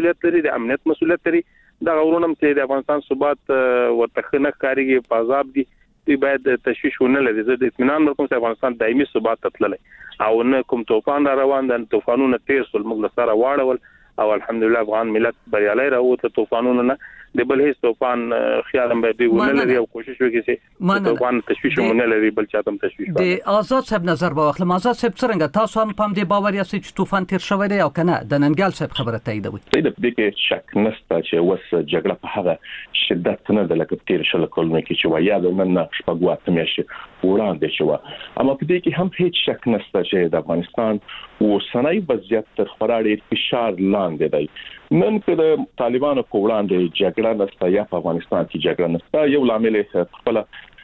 مسؤلیت لري د امنیت مسؤلیت لري دا غوړونم چې د افغانستان ثبات ورته نه کاریږي په عذاب دي دوی باید تشویش ونه لري زه د اطمینان ورکوم چې افغانستان دایمي ثبات تطللی او نه کوم طوفان را روان دي طوفانونه تیر سول موږ سره واړول او الحمدلله افغان ملت بریالي راوته طوفانونه نه د بل هیڅ طوفان خیالم به دی ونه لري او کوشش وکړي چې طوفان تشویش ونه لري بل چاته تشویش د آزاد صاحب نظر به واخلم آزاد صاحب څنګه تاسو هم پام دې باور یاست چې طوفان تیر شوی دی او کنه د ننګال صاحب خبره تاییدوي د دې کې شک نشته چې وس جګړه په هغه شدت نه د لکه تیر شل کلونه کې چې ویا د نن شپږ میاشتې وړاندې شو اما په دې کې هم هیڅ شک نشته چې د افغانستان اوسنۍ وضعیت تر خورا ډېر فشار لاندې دی نن که د طالبانو په وړاندې جګړه نشته یا په افغانستان کې جګړه نشته یو لامل خپل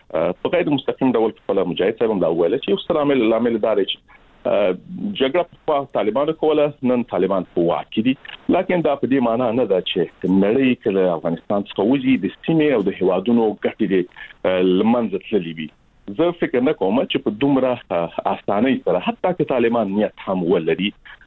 په غیر مستقیم ډول خپل مجاهد صاحب دا ویل چې یو ستر لامل دار چې جګړه په طالبانو کوله نن طالبان په واک دي لکه دا په دې معنی نه ده چې نړۍ کله افغانستان څخه وځي د سیمې او د هوادونو ګټې دي لمنځه تللي وي زه فکر نه کوم چې په دومره اسانۍ سره حتی که طالبان نیت هم ولري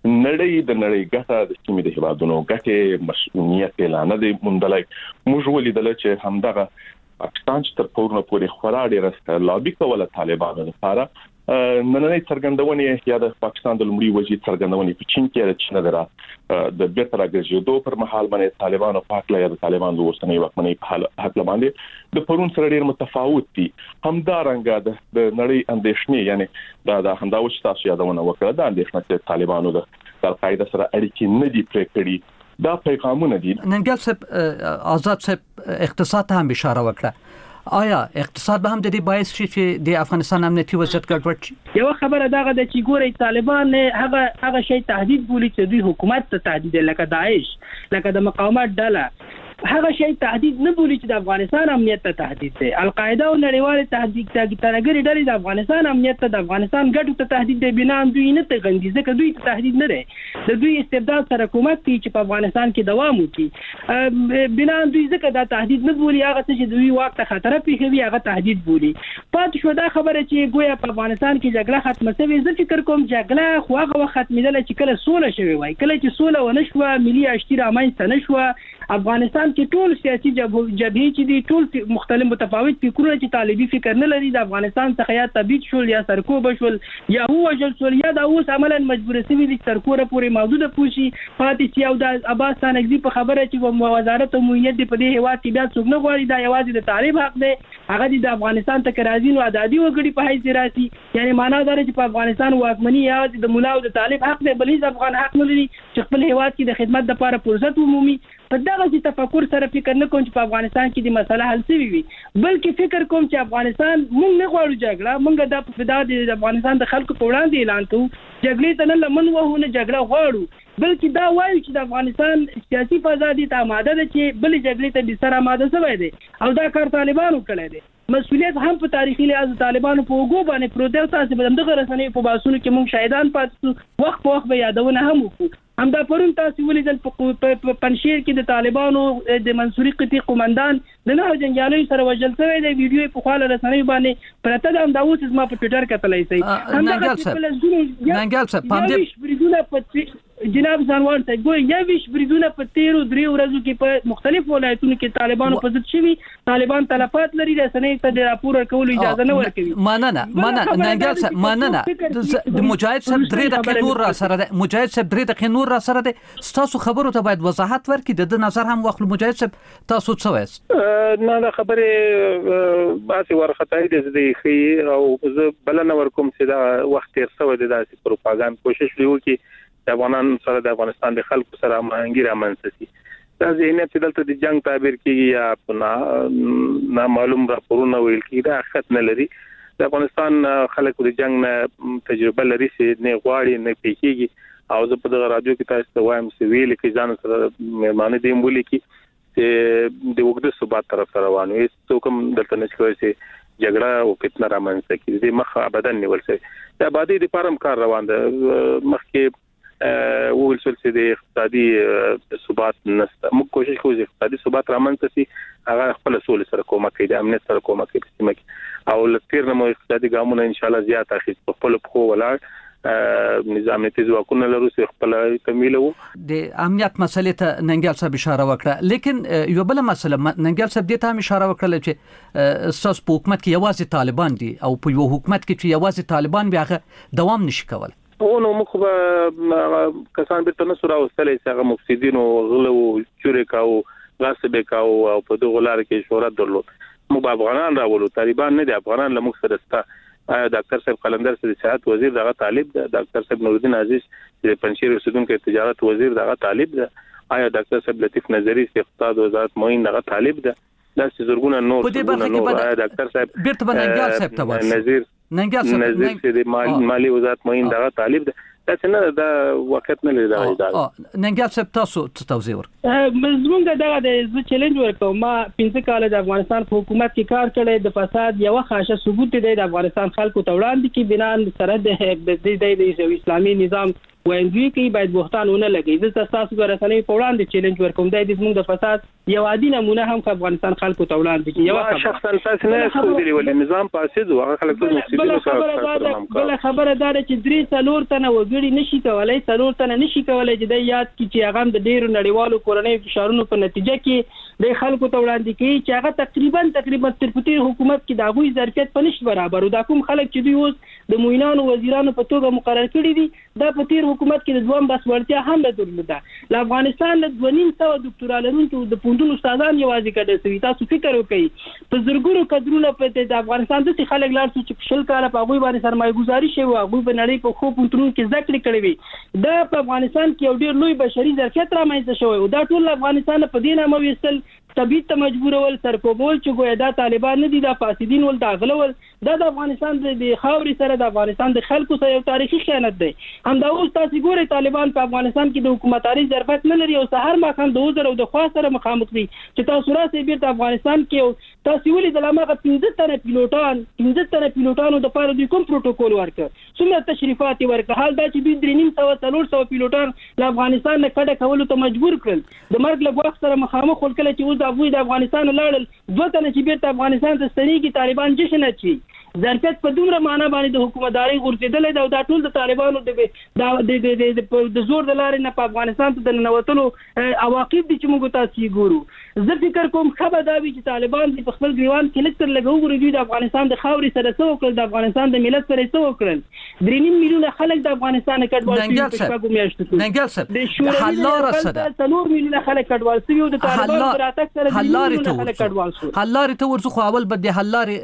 نړۍ د نړۍ ګټه د سیمې د هوادونو ګټې مسؤلیت اعلان دی موندلای موږ ولیدل چې همدغه پاکستان چې تر پورنه پورې خورا ډېر لابي کوله طالبانو لپاره نننۍ څرګندونې یا د پاکستان د لومړي وزیر څرګندونې په چین کې چې نه د بیرته راګرځېدو پر مهال باندې طالبانو پاکله یا د طالبانو د اوسنۍ واکمنۍ په حق باندې د پرون سره ډېر متفاوت دي همدارنګه د نړۍ اندېښنې یعنی دا همدا چې تاسو یادونه وکړه دا اندېښنه چې طالبانو د القاعده سره اړیکې نه دي پرې کړې دا پیغامونه دي ننګال صاحب آزاد صاحب اقتصاد ته هم اشاره وکړه آیا اقتصاد به هم د دې باعث شي چې د افغانستان امنیتي وضعیت ګډوډ شي یو خبره دغه د چې ګوري طالبان هغه شی تهدید بولي چې دوی حکومت ته تهدید لکه داعش لکه د مقاومت ډله هغه شی تهدید نه بولي چې د افغانستان امنیت ته تهدید دی القاعده او نړیوال تهدید ترګری ډلې د افغانستان امنیت ته د افغانستان ګټو ته تهدید دی بنا دوی نه ته غندي ځکه دوی ته تهدید نه دی د دوی استبداد سره حکومت چې په افغانستان کې دوام وکړي بنا دوی ځکه دا تهدید نه بولي هغه چې دوی واک ته خطر پیښوي هغه تهدید بولي پات شو دا خبره چې ګویا په افغانستان کې جګړه ختمه شوه زه فکر کوم جګړه خو هغه وخت ختمېدل چې کله سوله شوي وای کله چې سوله ونه شو ملي اشتي رامنځته نه شو افغانستان کې ټول سیاسي جبهې چې دي ټول مختلف متفاوت فکرونه چې طالبي فکر نه لري د افغانستان څخه یا تبعید شول یا سرکوب شول یا هو وجل شول یا د اوس عملاً مجبور سوي دي سرکوره پورې موجوده پوشي پاتې چې او د عباس تانګزي په خبره چې وزارت امنیت په دې هوا کې بیا څوک نه غواړي دا یوازې د طالب حق دی هغه د افغانستان ته راځي نو ازادي وګړي په حیث راځي یعنی معنا دا چې په افغانستان واکمني یا د مولا او د طالب حق دی بلې افغان حق نه لري چې خپل هوا کې د خدمت لپاره فرصت ومومي په دغه چې تفکر سره فکر نه کوم چې په افغانستان کې د مسله حل شي وي بلکې فکر کوم چې افغانستان موږ نه غواړو جګړه موږ د فداد د افغانستان د خلکو په وړاندې اعلان کوو جګړې ته نه لمن وهونه جګړه غواړو بلکې دا وایي چې د افغانستان سیاسي فضا دي ته آماده ده چې بل جګړې ته به سره آماده شوی دی او دا کار طالبانو کړی دی مسؤلیت هم په تاریخي لحاظ طالبانو په وګو باندې پروت تاسو به دغه رسنۍ په باسونو کې موږ شهیدان پاتې وخت په وخت به یادونه هم وکړو همدا پرون تاسو ولیدل په پنشیر کې د طالبانو د منصوري قطي قومندان د نه جنگیالو سره وژل شوی دی ویډیو په خاله رسنۍ باندې پرته د همدا اوس ما په ټوئیټر کې تلای شي ننګال صاحب پام دې جناب ځانوال ته ګوي یا ویش بریدونه په 13 ورځو کې په مختلفو ولایتونو کې طالبانو په ضد شوي طالبان تلفات لري رسنۍ ته د راپور ورکولو اجازه نه ورکوي مننه ننګال صاحب مننه د مجاهد صاحب 3 دقیقې نور را سره ده مجاهد صاحب 3 دقیقې نور را سره ده تاسو خبرو ته باید وضاحت ورکړئ د نظر هم واخلو مجاهد صاحب تاسو څه وایي نه دا خبره باسي ورختای دي خي او زه بلنه ورکوم چې دا وخت تیر سوی د داسې پروپاګاندا کوشش وکړي د افغانان سره د افغانستان د خلکو سره همغږي رامنځته شي دا ذهنیت چې دلته د جنگ تعبیر کیږي یا نامعلوم راپورونه ویل کیږي دا حقیقت نه لري د افغانستان خلکو د جنگ نه تجربه لري چې نه غواړي نه پیږي او زه په دغه رادیو کې تاسو ته وایم چې ویل کې ځان سره مېرمانه دیم ولي کې چې د وګړو ثبات طرف روان وي څوک هم دلته نشوي چې جګړه او فتنه رامنځته کیږي د مخ ابدن نیول شي د آبادی د پارم کار روان ده مخکې وول چې د اقتصادي ثبات نشته موږ کوشش کوو چې اقتصادي ثبات رامنځته شي هغه خپل سول سره کومک کوي د امنیت سره کومک کوي او لکتیر نو اقتصادي ګامونه ان شاء الله زیات اخیست په خپل خو ولاړ نظام نتیز ځواکونه لرو چې خپل تمویل وو د امنیت مسلې ته ننګیال صاحب اشاره وکړه لیکن یو بل مسله ننګیال صاحب دې ته هم اشاره وکړه چې اساس په حکومت کې یوازې طالبان دي او په یو حکومت کې چې یوازې طالبان بیا دوام نشي کولای نو مخ به کسان به تنه سره وستلې چې هغه مفسدين او غلو چوري کاو غصب کاو او په دغه لار کې شهرت درلود مو افغانان راولو طالبان نه دي افغانان له مخ سره ستا ډاکټر صاحب قلندر سره صحت وزیر دغه طالب ده ډاکټر صاحب نورالدین عزیز چې پنځیر اوسیدونکو تجارت وزیر دغه طالب ده آیا ډاکټر صاحب لطیف نظری چې اقتصاد وزارت معین دغه طالب ده دا زرګونه نور آیا ډاکټر صاحب بیرته ننګیال صاحب ته ورشي نظیر چې مالی وزارت معین دغه طالب ده دا څنګه دا وخت نه لري دا ننګیال صاحب تاسو توضیح مزمونګه دغه د چیلنج ورکوم ما 15 کال د افغانستان په حکومت کې کار کړی د فساد یو خاصه ثبوت دی د افغانستان خلکو ته وړاندې کې بنا سره د اسلامي نظام وایي کې باید بوختانونه لګي د تاسو غوښتنې په وړاندې چیلنج ورکوم د دې زموږ د فساد یو عادي نمونه هم په افغانستان خلکو ته وړاندې کې یو شخصا تاسو نه سودلی ولې نظام فاسد او هغه خلک ټول مفسدين بل خبره ده چې 3 تنه وګړي نشي کولای 3 تنه نشي کولای چې د یاد کې چې هغه د ډیرو نړیوالو کورنۍ فشارونو په نتیجه کې د خلکو ته وړاندې کې چې هغه تقریبا ترپتی حکومت کې د غوي ظرفیت په نشي برابر او د کوم خلک چې دوی اوس د موینانو وزیرانو په توګه مقرر کړي دي دا په تیر حکومت کې د دوام بس ورتیا هم درلوده د افغانستان د 2.5 ډاکټرا لرونکو د پوندونو استادان یوازې کډه سوي تاسو فکر وکړئ په زرګونو کډرونه په د افغانستان د خلک لار چې شل کال په غوي باندې سرمایه گزاري شوی او غوي په نړۍ په خو پونتونو کې ذکر کړی وي دا په افغانستان کې یو ډیر لوی بشري ظرفیت رامنځته شوی او دا ټول افغانستان په دې نامه وستل تبعید ته مجبورول سرکوبول چې ګویا دا طالبان نه دي دا فاسدین ول دا غلول دا د افغانستان د خاورې سره د افغانستان د خلکو سره یو تاریخي خیانت دی هم دا اوس تاسو ګورئ طالبان په افغانستان کې د حکومتاري ظرفیت نه لري او سهار ما خام د وزر او د خوا سره مخامخ دي چې تاسو راسي بیرته افغانستان کې تاسو ولې د لامغه 15 تنه پیلوټانو د پاره د کوم پروتوکول ورکړ څومره تشریفات ورکړ حال دا چې دوی 3.5 پیلوټان له افغانستان نه کډه کولو ته مجبور کړل د مرګ له وخت سره مخامخ ول کله چې د افغانستان لاړل دوه تنه چې بیرته افغانستان ته ستنېږي طالبان جشن اچي ظرفیت په دومره معنا باندې د حکومتداري غورځېدل دا ټول د طالبانو د زور د لارې نه په افغانستان ته د ننوتلو عواقب دي چې موږ تاسو ګورو زه فکر کوم خبر دا وی چې طالبان په خپل ګریوان کې لکتر لګوي دوی د افغانستان د خاورې سره څه وکړل د افغانستان د ملت سره څه وکړل 3 میلیونه خلک د افغانستان کډوال شوي په شپږو میاشتو کې ننګیال صاحب حل لار سره 3 میلیونه خلک کډوال شوي او د طالبانو پر اتک سره 3 میلیونه خلک کډوال شوي حل لار ته ورڅخه اول بده حل لار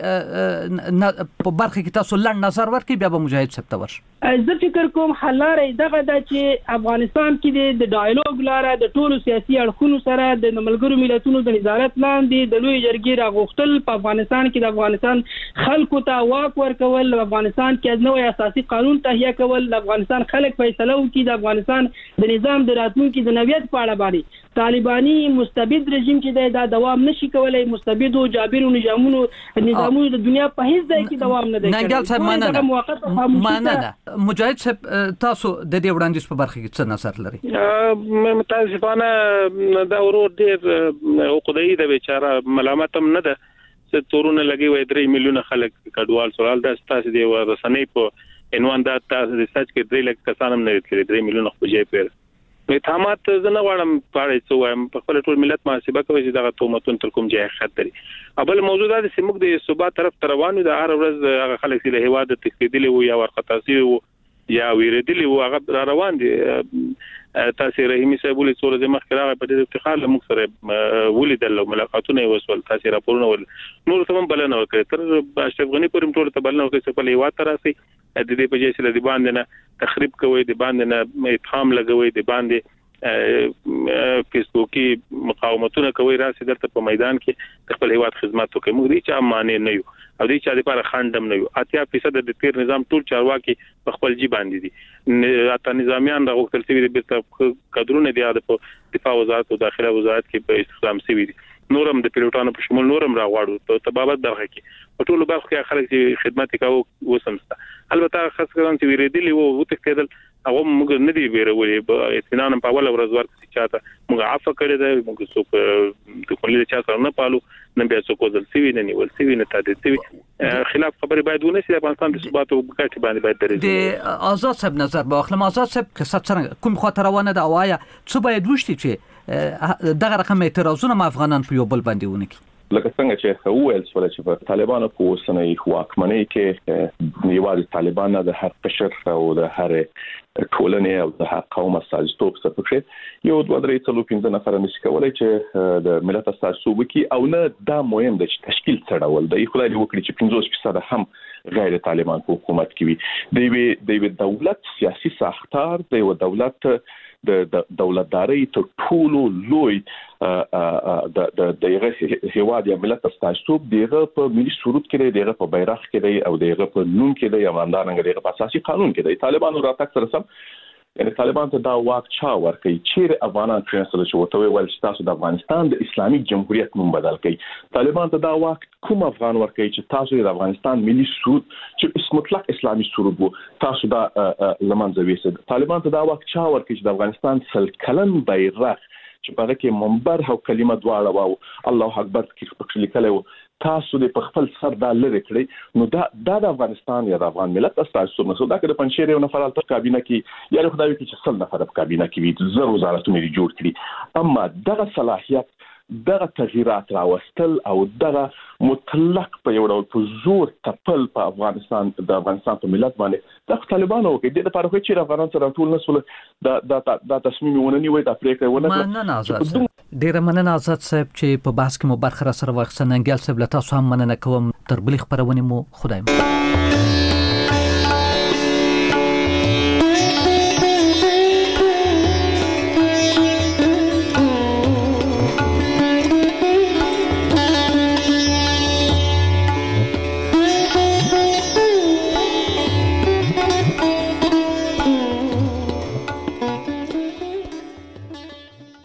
په برخه کې تاسو لړ نظر ورکړي بیا به مجاهد صاحب ته ورشي زه فکر کوم حل لار دغه د چې افغانستان کې د ډایالوګ لاره د ټولو سیاسي اړخونو سره د ملګرو ملتونو د نظارت لاندې د لوی جرګې راغوښتل په افغانستان کې د افغانستان خلکو ته واک ورکول افغانستان کې نوې اساسي قانون تهیه کول د افغانستان خلک فیصله وکړي د افغانستان د نظام د راتلونکي د نویت په اړه باندې طالباني مستبد رژیم چې دا دوام نشي کولای مستبد او جابر نظامونو د دنیا په هیڅ ځای کې دوام نه ننګیال صاحب مننه مجاهد صاحب تاسو د دې وړاندیز په برخه کې څه نظر لري متاسفانه دا ورور ډیر عقده‌ای د بیچاره ملامت هم نه ده چې تورونه لګي وای 3 میلیونه خلک کډوال سوال دا تاسو دی ورسنۍ په عنوان دا تاسو ریسرچ کې 3 لک کسان هم نه کړی 3 میلیونه خو جې پیر اتهامات زنه غواړم پاره څه وایم په خپل ټول ملت محاسبه کوي چې دا تهمتون تر کوم ځای خطري ابل موضوع دا چې موږ د ثبات طرف روانو د هر ورځ هغه خلک چې له هوا د تکلیدلي وو یا ورخطاسي وو یا ویریدلی وو هغه روان دي تاسو رحیمی صاحب ولې څوره د مخ راغی په دې افتخار له موږ سره ولیدل او ملاقاتونه وسول تاسو راپورونه ول نور تمام بلنه وکړه تر اشرف غنی پورم ټول ته بلنه وکړه چې په لیوا تراسي د دې په جې سره د باندې نه تخریب کوي د باندې نه اتهام لګوي د باندې فیسبوکي مقاومتونه کوي راسي درته په میدان کې خپل هیواد خدمت وکړي موږ دې چې امانه نه یو او دې چې لپاره خاندم نه یو 80% د تیر نظام ټول چارواکي په خپل جی باندې دي اته نظامیان راغوښتل چې د بیرته کډرونه دي د دفاع وزارت او داخله وزارت کې په استخدام شوی دي نورم د پیلوټانو په شمول نورم راغواړو ته تبابت درخه کې په ټولو برخو کې خلک چې خدمت کوي وسمسته البته خاص کړم چې ویریدلی وو تکتل هغه موږ نه دی بیرولې په اطمینان په اول ورځ ورته چاته موږ عفو کړی دی موږ څوک د کولې چا سره نه پالو نه بیا څوک ځل سوي نه نیول سوي نه تادید سوي خلاف خبرې باید ونه شي. افغانستان د ثبات او ګټې باندې باید درېږي. د آزاد صاحب نظر به اخلم. آزاد صاحب که څنګه کوم خاطر روانه ده او آیا څه باید وشتي چې دغه رقم اعتراضونه افغانان په یو بل باندې ونه کړي؟ لکه څنګه چې وویل شو چې په طالبانو په اوسنۍ حکومت کې یوازې طالبان نه د هر قشر او د هر ټولنې او د هر قوم استازیتوب څخه یو 2-3 نفر نشي کولای چې د ملت استازیتوب کوي او نه دا مهم دی چې تشکیل څړول دی. خو لري وکړي چې 50% هم غیر طالبان په حکومت کې وي. د دولت سیاسي ساختار د دولت د دولتداري ته ټولو لوی د هیواد یا ملت استازیتوب دیغه په ملي سرود کې دیغه په بیرغ کې دی او دیغه په نوم کې دی اماندارنګ دیغه په اساسي قانون کې دی. طالبانو راتګ سره سم یعنی طالبان ته دا واک چا ورکړي چې افغانان ترنسل شو ته ویل چې تاسو د افغانستان د اسلامي جمهوریت نوم بدل کړئ. طالبان ته دا واک کوم افغان ورکړي چې تاسو د افغانستان ملي سرود چې مطلق اسلامي سرود وو تاسو دا لمنځه ویسه. طالبان ته دا واک چا ورکړي چې د افغانستان سل کلن بیرغ چې په هغه کې منبر او کلمه دواړه وو الله اکبر کې پکې لیکلو تاسو د خپل سر دا لری کړی نو دا د افغانستان یا د افغان ملت استازیتوب نو دا کله پنځیر یو نفر الته کابینه کې یا خدای وکړي چې 100 نفر په کابینه کې وي زر وزارتونه جوړ کړي. اما دغه صلاحیت دغه تغییرات راوستل او دغه مطلق په یو ډول په زور تپل په افغانستان په ملت باندې د طالبانو کې د لپاره چې افغانان سره ټول نسول د تصمیم ونني وي د پریکړه ونه ډیره مننه آزاد صاحب چې په بحث کې مو برخه را سره واخیستنه. انګل صاحب له تاسو هم مننه کوم. تر بلې خبرونه مو خدای